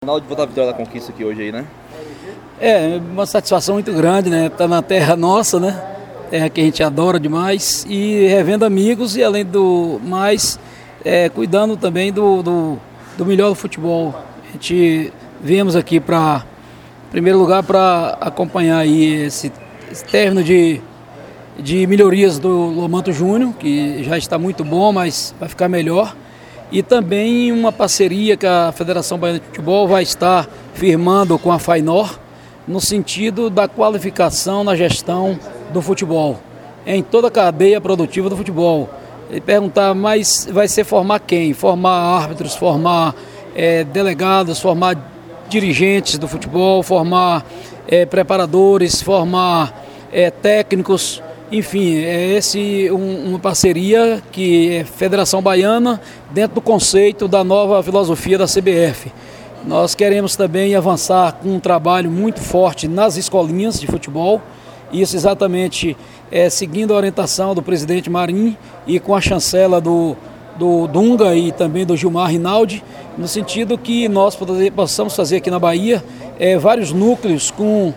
Final de botar a vitória da conquista aqui hoje aí, né? É uma satisfação muito grande, né? Tá na terra nossa, né? Terra que a gente adora demais e revendo amigos e além do mais, cuidando também do melhor do futebol. A gente viemos aqui para, em primeiro lugar, para acompanhar aí esse término de melhorias do Lomanto Júnior, que já está muito bom, mas vai ficar melhor. E também uma parceria que a Federação Baiana de Futebol vai estar firmando com a Fainor, no sentido da qualificação na gestão do futebol, em toda a cadeia produtiva do futebol. Ele perguntar, mas vai ser formar quem? Formar árbitros, formar delegados, formar dirigentes do futebol, formar preparadores, formar técnicos. Enfim, uma parceria que é Federação Baiana dentro do conceito da nova filosofia da CBF. Nós queremos também avançar com um trabalho muito forte nas escolinhas de futebol, isso exatamente seguindo a orientação do presidente Marim e com a chancela do Dunga e também do Gilmar Rinaldi, no sentido que nós possamos fazer aqui na Bahia vários núcleos com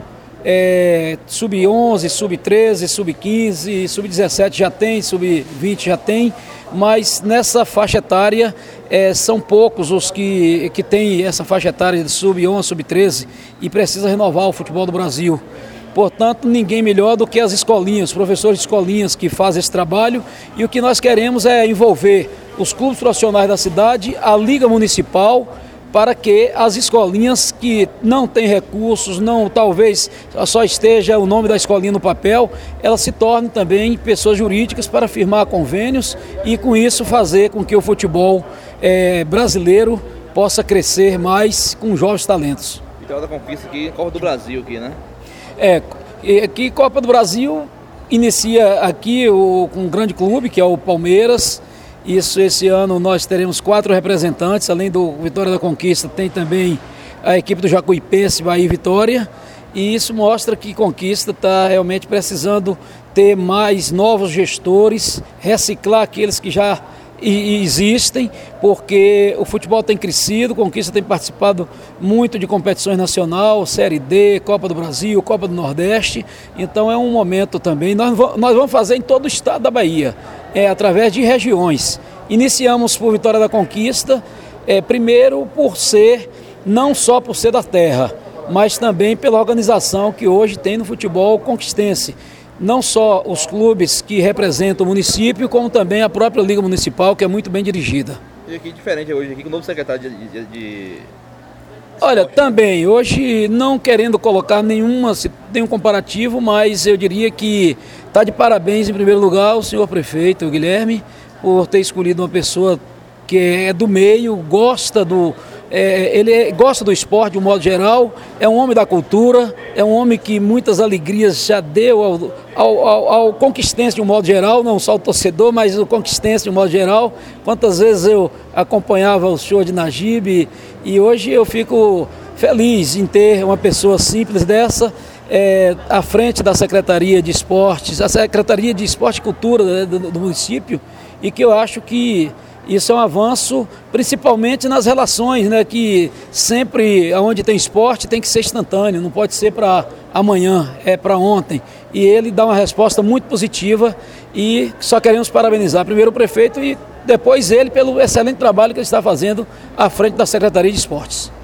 sub-11, sub-13, sub-15, sub-17 já tem, sub-20 já tem, mas nessa faixa etária são poucos os que têm essa faixa etária de sub-11, sub-13 e precisa renovar o futebol do Brasil. Portanto, ninguém melhor do que as escolinhas, os professores de escolinhas que fazem esse trabalho, e o que nós queremos é envolver os clubes profissionais da cidade, a Liga Municipal, para que as escolinhas que não têm recursos, talvez só esteja o nome da escolinha no papel, elas se tornem também pessoas jurídicas para firmar convênios e com isso fazer com que o futebol brasileiro possa crescer mais com jovens talentos. Vitória da conquista aqui, Copa do Brasil aqui, né? Aqui Copa do Brasil inicia aqui com um grande clube que é o Palmeiras. Esse ano nós teremos 4 representantes, além do Vitória da Conquista, tem também a equipe do Jacuipense, Bahia e Vitória, e isso mostra que Conquista está realmente precisando ter mais novos gestores, reciclar aqueles que já existem, porque o futebol tem crescido, Conquista tem participado muito de competições nacional, Série D, Copa do Brasil, Copa do Nordeste, então é um momento também, nós vamos fazer em todo o estado da Bahia, através de regiões. Iniciamos por Vitória da Conquista, primeiro não só por ser da terra, mas também pela organização que hoje tem no futebol conquistense. Não só os clubes que representam o município, como também a própria Liga Municipal, que é muito bem dirigida. E aqui diferente hoje, aqui com o novo secretário de... Olha, também, hoje não querendo colocar nenhum comparativo, mas eu diria que está de parabéns, em primeiro lugar, o senhor prefeito, o Guilherme, por ter escolhido uma pessoa que é do meio, gosta do esporte de um modo geral, é um homem da cultura, é um homem que muitas alegrias já deu ao conquistense de um modo geral, não só o torcedor, mas o conquistense de um modo geral. Quantas vezes eu acompanhava o show de Najib e hoje eu fico feliz em ter uma pessoa simples dessa à frente da Secretaria de Esportes, a Secretaria de Esporte e Cultura do município, e que eu acho que isso é um avanço, principalmente nas relações, né, que sempre, onde tem esporte, tem que ser instantâneo, não pode ser para amanhã, é para ontem. E ele dá uma resposta muito positiva e só queremos parabenizar primeiro o prefeito e depois ele pelo excelente trabalho que ele está fazendo à frente da Secretaria de Esportes.